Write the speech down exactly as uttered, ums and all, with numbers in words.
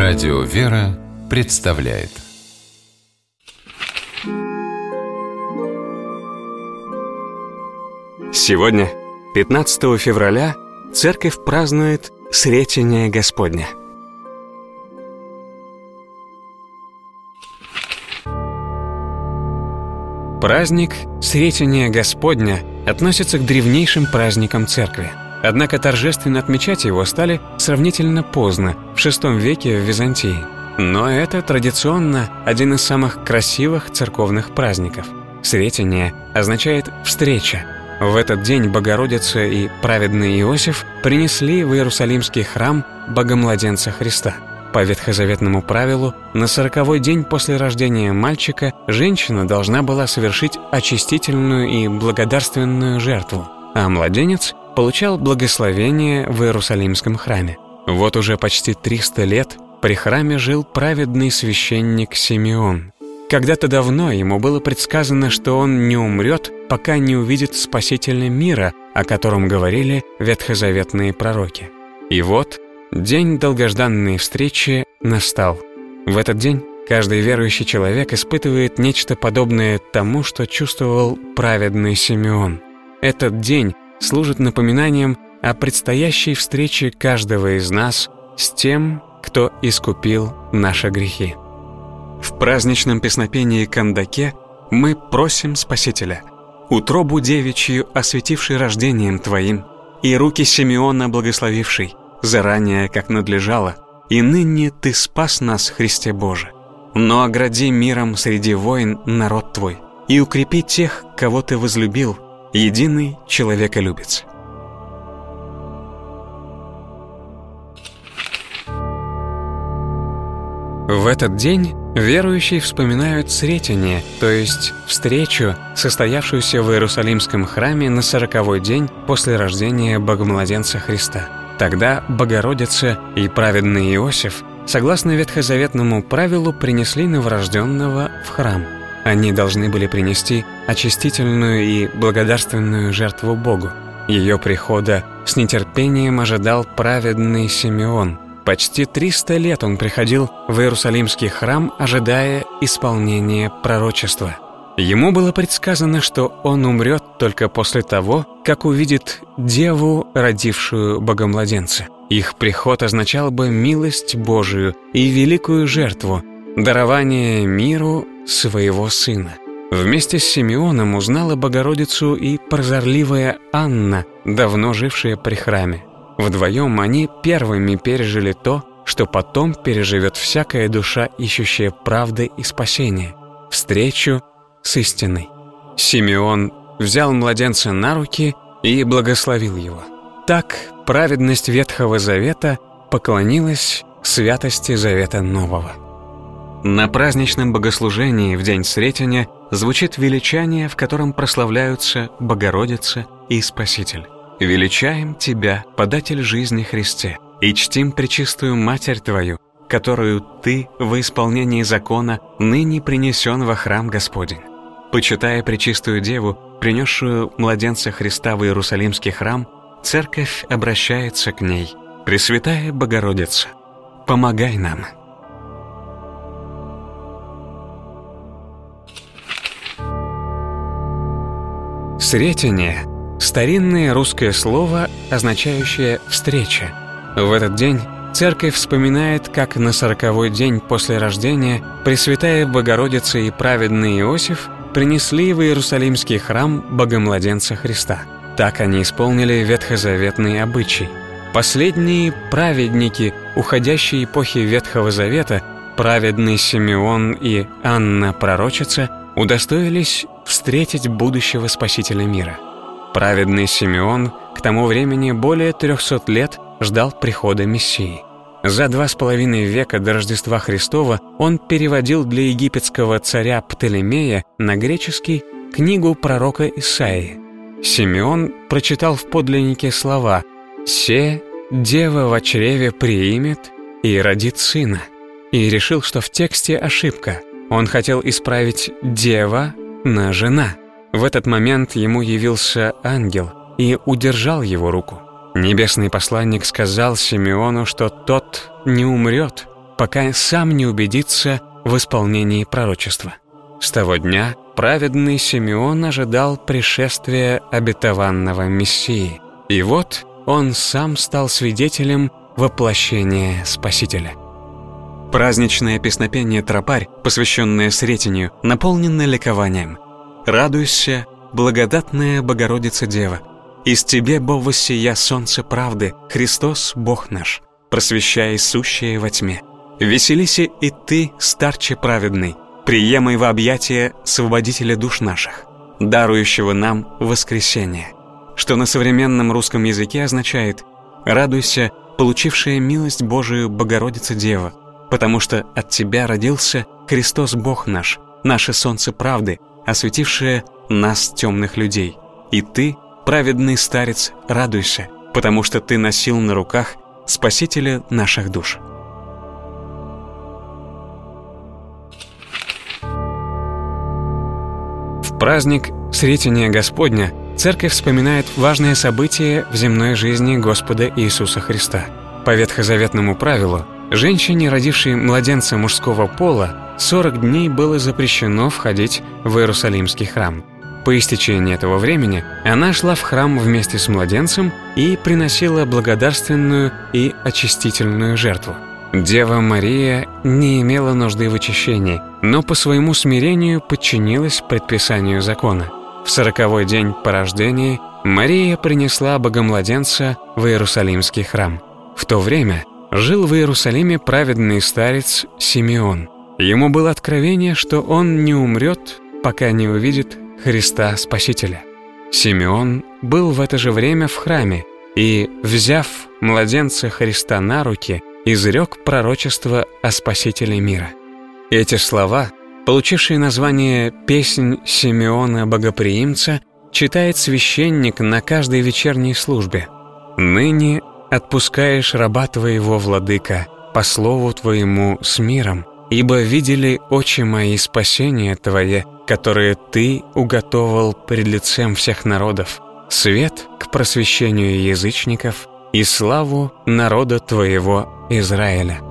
Радио «Вера» представляет. Сегодня, пятнадцатого февраля, Церковь празднует Сретение Господне. Праздник Сретения Господня относится к древнейшим праздникам Церкви. Однако торжественно отмечать его стали сравнительно поздно, в шестом веке в Византии. Но это традиционно один из самых красивых церковных праздников. Сретение означает «встреча». В этот день Богородица и праведный Иосиф принесли в Иерусалимский храм Богомладенца Христа. По ветхозаветному правилу, на сороковой день после рождения мальчика женщина должна была совершить очистительную и благодарственную жертву, а младенец получал благословение в Иерусалимском храме. Вот уже почти триста лет при храме жил праведный священник Симеон. Когда-то давно ему было предсказано, что он не умрет, пока не увидит спасителя мира, о котором говорили ветхозаветные пророки. И вот день долгожданной встречи настал. В этот день каждый верующий человек испытывает нечто подобное тому, что чувствовал праведный Симеон. Этот день служит напоминанием о предстоящей встрече каждого из нас с тем, кто искупил наши грехи. В праздничном песнопении «Кандаке» мы просим Спасителя: «Утробу девичью, осветивший рождением Твоим, и руки Симеона благословивший, заранее, как надлежало, и ныне Ты спас нас, Христе Боже. Но огради миром среди войн народ Твой, и укрепи тех, кого Ты возлюбил, единый человеколюбец». В этот день верующие вспоминают Сретение, то есть встречу, состоявшуюся в Иерусалимском храме на сороковой день после рождения Богомладенца Христа. Тогда Богородица и праведный Иосиф, согласно ветхозаветному правилу, принесли новорожденного в храм. Они должны были принести очистительную и благодарственную жертву Богу. Ее прихода с нетерпением ожидал праведный Симеон. Почти триста лет он приходил в Иерусалимский храм, ожидая исполнения пророчества. Ему было предсказано, что он умрет только после того, как увидит Деву, родившую Богомладенца. Их приход означал бы милость Божию и великую жертву, дарование миру своего Сына. Вместе с Симеоном узнала Богородицу и прозорливая Анна, давно жившая при храме. Вдвоем они первыми пережили то, что потом переживет всякая душа, ищущая правды и спасения — встречу с истиной. Симеон взял младенца на руки и благословил его. Так праведность Ветхого Завета поклонилась святости Завета Нового. На праздничном богослужении в день Сретения звучит величание, в котором прославляются Богородица и Спаситель. «Величаем Тебя, податель жизни Христе, и чтим пречистую Матерь Твою, которую Ты во исполнении закона ныне принесен во храм Господень». Почитая пречистую Деву, принесшую младенца Христа в Иерусалимский храм, Церковь обращается к ней: «Пресвятая Богородица, помогай нам». Сретение — старинное русское слово, означающее «встреча». В этот день Церковь вспоминает, как на сороковой день после рождения Пресвятая Богородица и праведный Иосиф принесли в Иерусалимский храм Богомладенца Христа. Так они исполнили ветхозаветный обычай. Последние праведники уходящей эпохи Ветхого Завета, праведный Симеон и Анна Пророчица, удостоились встретить будущего Спасителя мира. Праведный Симеон к тому времени более трехсот лет ждал прихода Мессии. За два с половиной века до Рождества Христова он переводил для египетского царя Птолемея на греческий книгу пророка Исаии. Симеон прочитал в подлиннике слова: «Се дева во чреве приимет и родит сына», и решил, что в тексте ошибка. Он хотел исправить «дева» на «жена». В этот момент ему явился ангел и удержал его руку. Небесный посланник сказал Симеону, что тот не умрет, пока сам не убедится в исполнении пророчества. С того дня праведный Симеон ожидал пришествия обетованного Мессии. И вот он сам стал свидетелем воплощения Спасителя. Праздничное песнопение «Тропарь», посвященное Сретению, наполнено ликованием. «Радуйся, благодатная Богородица Дева! Из тебе, бо воссия солнце правды, Христос, Бог наш, просвещай сущее во тьме. Веселися и ты, старче праведный, приемай во объятия Свободителя душ наших, дарующего нам воскресение», что на современном русском языке означает «Радуйся, получившая милость Божию Богородица Дева, потому что от тебя родился Христос Бог наш, наше солнце правды, осветившее нас, темных людей. И ты, праведный старец, радуйся, потому что ты носил на руках Спасителя наших душ». В праздник Сретения Господня Церковь вспоминает важное событие в земной жизни Господа Иисуса Христа. По ветхозаветному правилу, женщине, родившей младенца мужского пола, сорок дней было запрещено входить в Иерусалимский храм. По истечении этого времени она шла в храм вместе с младенцем и приносила благодарственную и очистительную жертву. Дева Мария не имела нужды в очищении, но по своему смирению подчинилась предписанию закона. В сороковой день по рождении Мария принесла богомладенца в Иерусалимский храм. В то время жил в Иерусалиме праведный старец Симеон. Ему было откровение, что он не умрет, пока не увидит Христа Спасителя. Симеон был в это же время в храме и, взяв младенца Христа на руки, изрек пророчество о Спасителе мира. Эти слова, получившие название «Песнь Симеона Богоприимца», читает священник на каждой вечерней службе. «Ныне отпускаешь раба твоего, владыка, по слову твоему с миром, ибо видели очи мои спасение твое, которое ты уготовал пред лицем всех народов, свет к просвещению язычников и славу народа твоего Израиля».